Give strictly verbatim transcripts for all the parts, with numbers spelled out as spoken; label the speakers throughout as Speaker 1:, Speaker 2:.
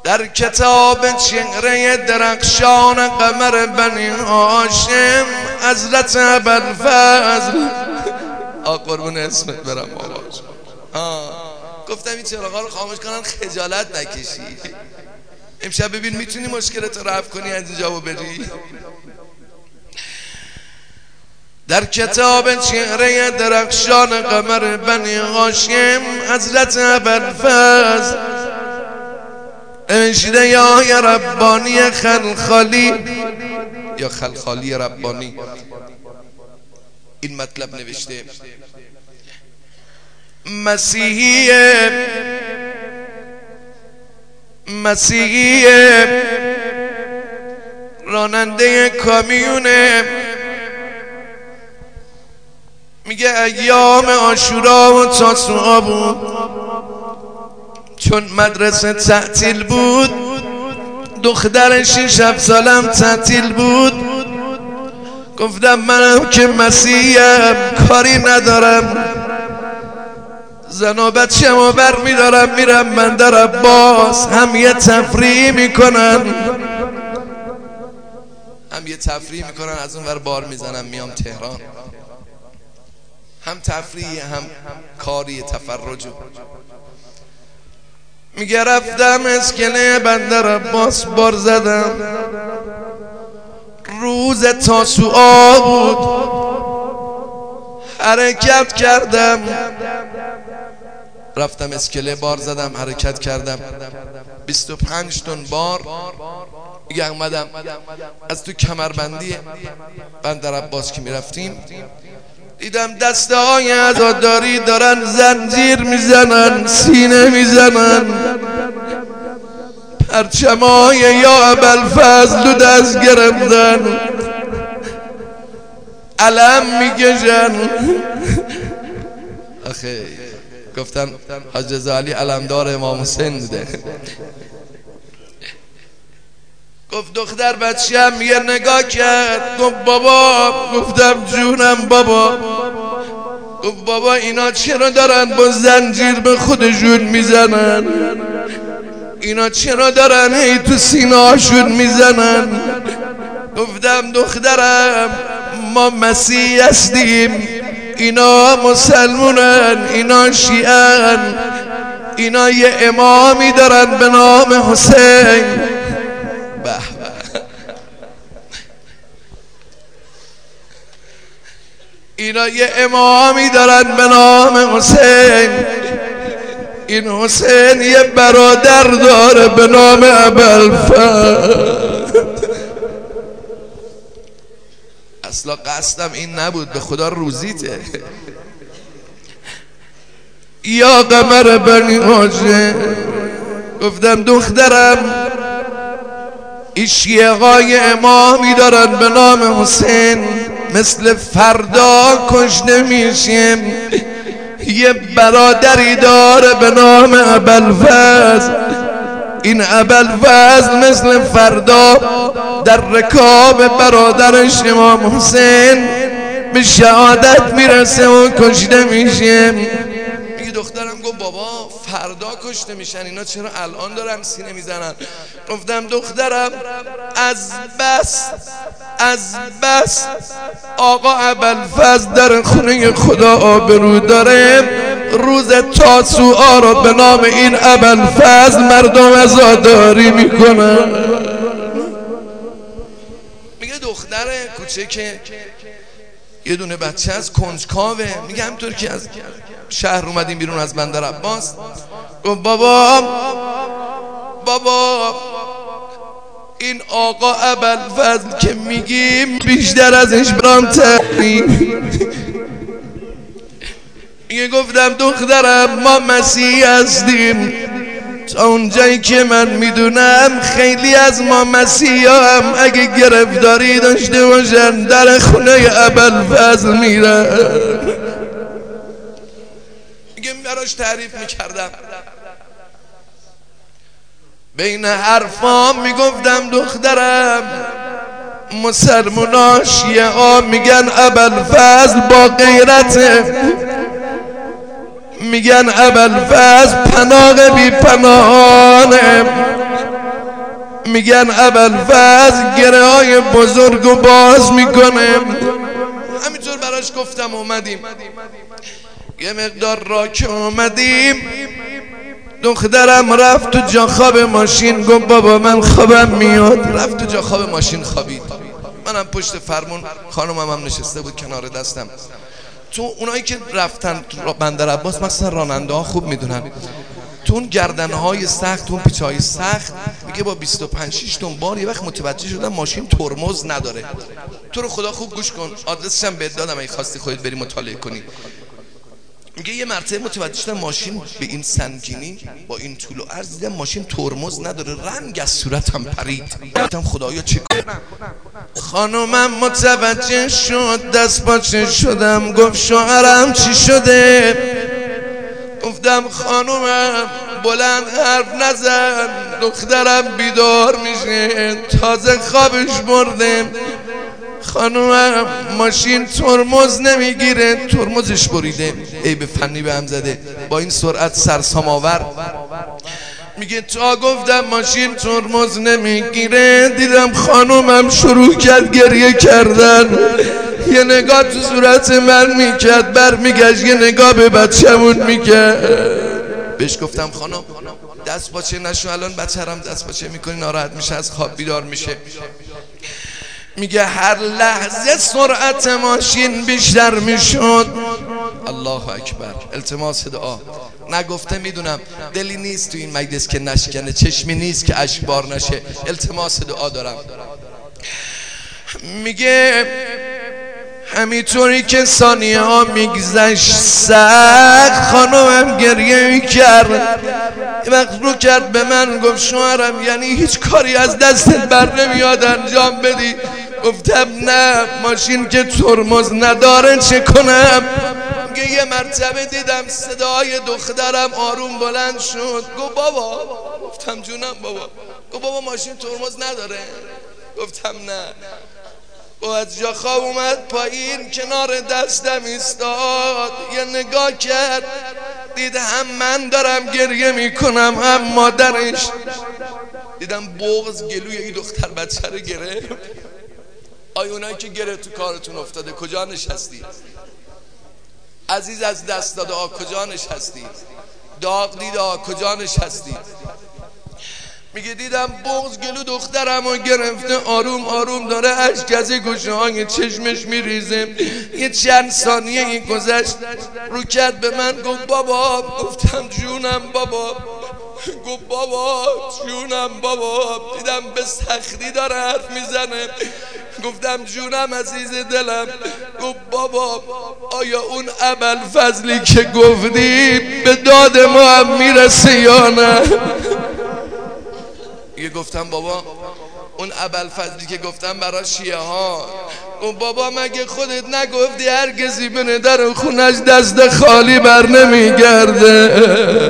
Speaker 1: در کتاب چهره درخشان قمر بنی هاشم حضرت ابوالفضل آ قربون اسمت برم باباش. گفتم این چراغا رو خاموش کنن خجالت نکشی. امشب ببین میتونی مشکلت رو رفع کنی از اینجا و بری. در کتاب چهره درخشان قمر بنی هاشم حضرت ابوالفضل نوشته یا ربانی خلخالی یا خلخالی ربانی این مطلب نوشته: مسیحی مسیحی راننده کامیونه، میگه ایام عاشورا و تاسوعا بود، چون مدرسه تعطیل بود، دختر شش هفت سالم تعطیل بود. گفتم منم که مسیحیم کاری ندارم، زن و بچه‌مو بر میدارم میرم بندر عباس، هم یه تفریح میکنن هم یه تفریح میکنن از اون ور بار میزنم میام تهران، هم تفریح هم کاری تفرج. میگه رفتم اسکله بندر عباس بار زدم، روز تاسوعا بود، حرکت کردم، رفتم اسکله بار زدم حرکت کردم بیست و پنج تن بار. میگه اومدم از تو کمربندی بندر عباس که میرفتیم دیدم دسته های عزاداری دارن زنجیر میزنن، سینه میزنن، پرچمای یا ابوالفضل رو دست گرفتن، علم میکشن. آخه گفتن حاج رضا علی علمدار امام حسین بوده. گفت دختر بچه‌م یه نگاه کرد، گفت بابا. گفتم جونم بابا. گفت بابا اینا چرا دارن با زنجیر به خودشون میزنن؟ اینا چرا دارن هی تو سینه هاشون میزنن؟ گفتم دخترم ما مسیح هستیم، اینا مسلمونن، اینا شیعن، اینا یه امامی دارن به نام حسین. به اینا یه امامی دارن به نام حسین، این حسین یه برادر داره به نام ابوالفضل. اصلا قصدم این نبود، به خدا روزیته. یا قمر بنی هاشم. گفتم دخترم این شیعه‌های امامی دارن به نام حسین، مثل فردا کشته میشیم، یه برادری داره به نام ابوالفضل، این ابوالفضل مثل فردا در رکاب برادرش امام حسین به شهادت میرسه و کشته میشه. میگه دخترم گفت بابا فردا کشته میشن، اینا چرا الان دارن سینه میزنن؟ گفتم دخترم از بس از بس آقا ابوالفضل در خونه خدا آبرو داره، روز تاسوعا رو به نام این ابوالفضل مردم عزاداری میکنن. میگه دختر کوچک یه دونه بچه از کنجکاوه، میگه همطور که از شهر اومدیم بیرون از بندر عباس، گفت بابا بابا این آقا ابوالفضل که میگیم بیشتر ازش برام تحریم. میگه گفتم دخترم ما مسیحی هستیم، تا اونجایی که من میدونم خیلی از ما مسیحی هم اگه گرفتاری داشته باشن در خونه ابوالفضل میرن. میگه براش تعریف میکردم، بین حرفام میگفتم دخترم مسلمونا شیعه ها میگن ابوالفضل با غیرته، میگن ابوالفضل پناه بی پناهانه، میگن ابوالفضل گره های بزرگ و باز میکنه. همینطور براش گفتم اومدیم یه مقدار را که اومدیم دخترم رفت تو جا خواب ماشین، گفت بابا من خوابم میاد. رفت تو جا خواب ماشین خوابید. منم پشت فرمون، خانومم هم نشسته بود کنار دستم. تو اونایی که رفتن تو بندر عباس مثلا راننده ها خوب میدونن تو اون گردنهای سخت، تو اون پیچهای سخت، میگه با بیست و پنج شش تن بار یه وقت متوجه شدم ماشین ترمز نداره. تو رو خدا خوب گوش کن، آدرسش هم بهت دادم اگه خواستی خودت بری مطالعه کنی. میگه یه مرتبه متوجه شدم ماشین به این سنگینی با این طول و عرض، دیدم ماشین ترمز نداره، رنگ از صورتم پرید. گفتم خدایا چه کنم؟ خانومم متوجه شد، دست باچه شدم، گفت شوهرم چی شده؟ گفتم خانومم بلند حرف نزن، دخترم بیدار میشه، تازه خوابش برده. خانومم ماشین ترمز نمیگیره، ترمزش بریده، عیب فنی به هم زده، با این سرعت سرسام آور. میگه تا گفتم ماشین ترمز نمیگیره دیدم خانومم شروع کرد گریه کردن. یه نگاه تو صورت من میکرد، بر میگشت یه نگاه به بچه‌مون میکرد. بهش گفتم خانم دست باچه نشو، الان بچه‌رم دست باچه میکنی ناراحت میشه، از خواب بیدار میشه. میگه هر لحظه سرعت ماشین بیشتر میشد. الله اکبر. التماس دعا. نگفته میدونم، دلی نیست تو این مجلس که نشکنه، چشمی نیست که اشکبار نشه. التماس دعا دارم. میگه همینطوری که ثانیه ها میگذشت سخت، خانومم گریه میکرد. یه وقت رو کرد به من گفت شوهرم یعنی هیچ کاری از دستت بر نمیاد انجام بدی؟ گفتم نه، ماشین که ترمز نداره چه کنم؟ میگه یه مرتبه دیدم صدای دخترم آروم بلند شد، گفت بابا. گفتم جونم بابا. گفت بابا ماشین ترمز نداره؟ گفتم نه. و از جا خواب اومد پایین، کنار دستم ایستاد، یه نگاه کرد، دید هم من دارم گریه میکنم هم مادرش. دیدم بغض گلوی این دختر بچه رو گرفت. آی اونایی که گره تو کارتون افتاده کجا نشستی؟ عزیز از دست داده ها کجا نشستی؟ داغ دیده ها کجا نشستی؟ میگه دیدم بغض گلو دخترم رو گرفته، آروم آروم داره اشک از گوشه های چشمش میریزه. یه چند ثانیه این گذشت، رو کرد به من گفت بابا. گفتم جونم بابا. گفت بابا جونم بابا. دیدم به سختی داره حرف میزنه. گفتم جونم عزیز دلم. گفت بابا آیا اون ابوالفضلی که گفتی به داد ما هم میرسه یا نه؟ یه گفتم بابا اون ابوالفضلی که گفتم برای شیعه ها. گفت بابا مگه خودت نگفتی هر کسی بره در خونش دست خالی بر نمیگرده؟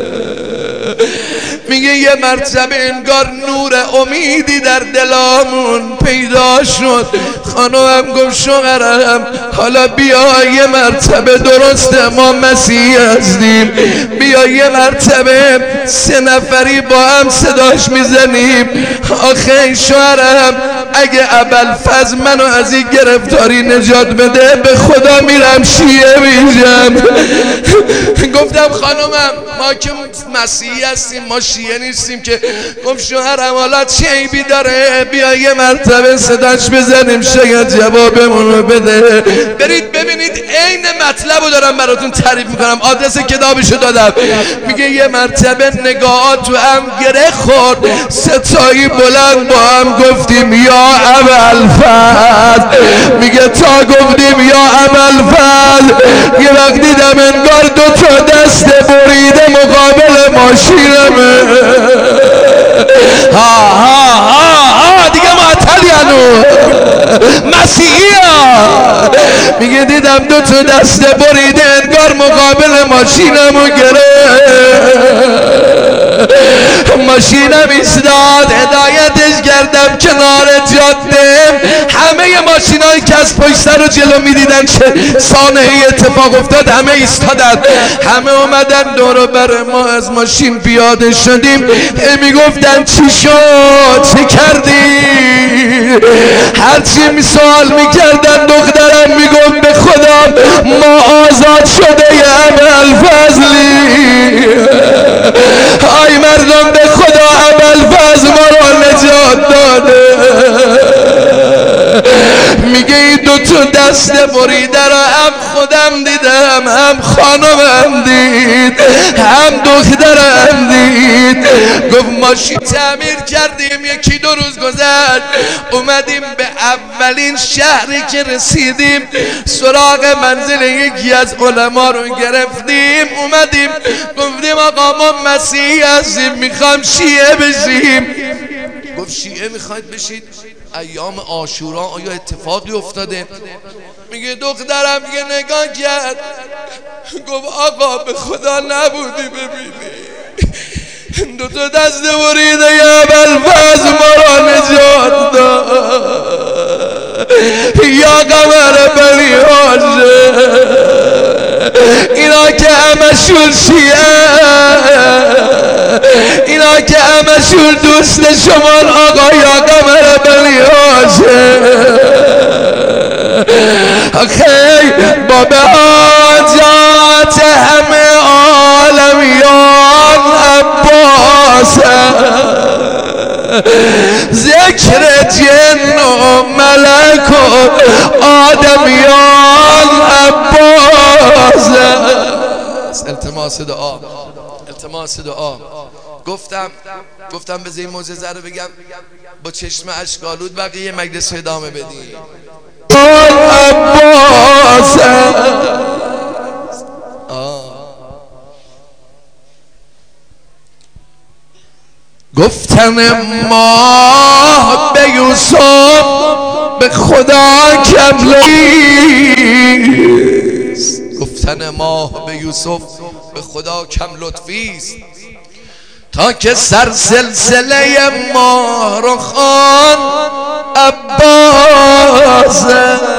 Speaker 1: میگه یه مرتبه انگار نور امیدی در دلامون پیدا شد. خانومم گفت شوهرم حالا بیا یه مرتبه، درسته ما مسیحی هستیم، بیا یه مرتبه سه نفری با هم صداش میزنیم. آخه شوهرم اگه ابوالفضل منو از این گرفتاری نجات بده به خدا میرم شیعه میشم. گفتم خانومم ما که مسیحی هستیم، ما شیعه نیستیم که. گفت شوهرم حالا چه عیبی داره، بیا یه مرتبه صداش بزنیم شاید جوابمونو بده. برید ببینید عین مطلبو دارم براتون تعریف میکنم، آدرس کتابشو دادم. میگه یه مرتبه نگاهات تو هم گره خورد، ستایی بلند با هم گفتیم یا ابوالفضل. میگه تا گفتیم یا ابوالفضل یه وقت دیدم انگار دو تا دست بریده مقابل ماشینمه. ها ها ها ها دیگه معطلی هنو مسیحی ها. میگه دیدم دو تا دست بریده انگار مقابل ماشینمو گرفت. ماشینم ایستاد، هدایتش کردم کنار جاده، همه ماشینایی که از پشت سر و جلو میدیدن چه صحنه‌ای اتفاق افتاد همه ایستادن، همه اومدن دور بر ما از ماشین پیاده شدیم. میگفتن چی شد چه کردی؟ هرچی می سوال میکردن دخترم میگفت به خدا ما آزاد شده ی ابوالفضلی. آی مردم به خدا ابوالفضل ما را نجات داده. میگه این دو تا دست بریده را هم خودم دیدم، هم خانمم دید، هم دخترم دید. گفت ماشین تعمیر کردیم، یکی دو روز گذشت اومدیم به اولین شهری که رسیدیم سراغ منزل یکی از علما رو گرفتیم، اومدیم گفتیم آقا ما مسیحی هستیم میخوام شیعه بشیم. گفت شیعه میخواید بشید؟ ایام عاشورا آیا اتفاقی افتاده؟ میگه دخترم میگه نگاه کرد گفت آقا به خدا نبودی ببینی دو تا دست بریده ی ابوالفضل ما را نجات داد. یا قمر بنی هاشم اینا که همشون شیعه، اینا که همشون دوست شما آقا یا قمر بنی هاشم. خیلی با به حاجات همه عالمیان عباس ذکر جن و ملک و آدمیان عباس. التماس دعا، التماس دعا. گفتم گفتم بذار این معجزه رو بگم با چشم اشکالود بقیه مجلس ادامه بدیم. عباس گفتن ما به یوسف به خدا کم لطفیست، گفتن ما به یوسف به خدا کم لطفیست تا که سر سلسله ما رو خان عباس